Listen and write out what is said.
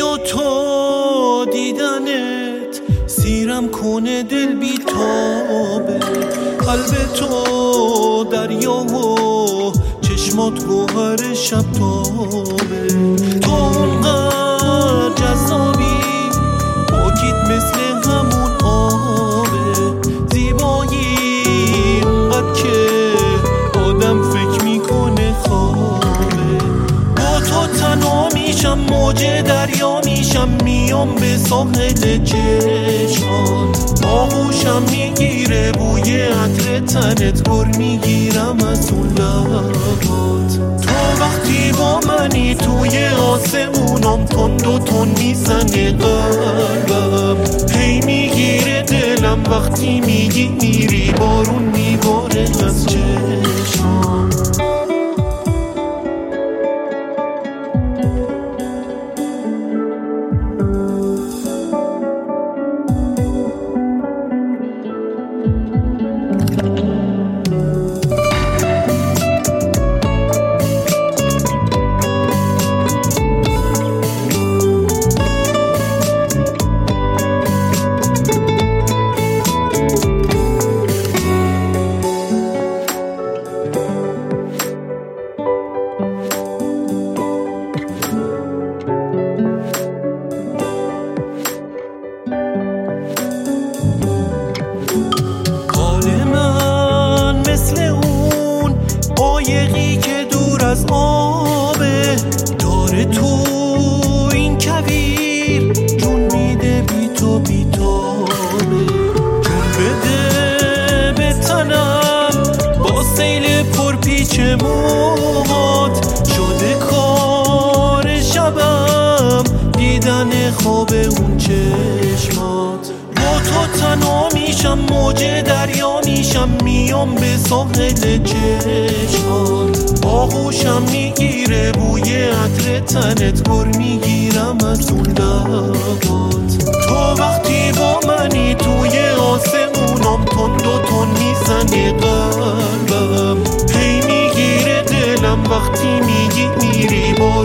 و تو دیدنت سیرم کنه دل بی تابه. قلب تو دریا و چشمات گوهر شب تابه. تو اونقدر جذابی پاکیت مثل همون آبه. زیبایی اونقدر که آدم فکر میکنه خوابه. با تو تنها میشم موج دریا میشم میام به ساحل چشمات. آغوشم میگیره بوی عطر تنت گر میگیرم از اون لبات. تو وقتی با منی توی آسمونم تند و تند میزنه قلبم. هی میگیره دلم وقتی میگی میری بارون میباره از چشمام. قایقی که دور از آبه داره تو این کویر جون میده بی تو بی تابه. جون بده به تنم با سیل پرپیچ موهات. شده کار شبم دیدن خواب اون چشمات. با تو تنها میشم موج دریا میشم میام به ساحل چشمات. آغوشم میگیره بوی عطر تنت گر میگیرم از اون لبات. تو وقتی با منی توی آسمونم تند و تند میزنه قلبم. هی میگیره دلم وقتی میگی میری با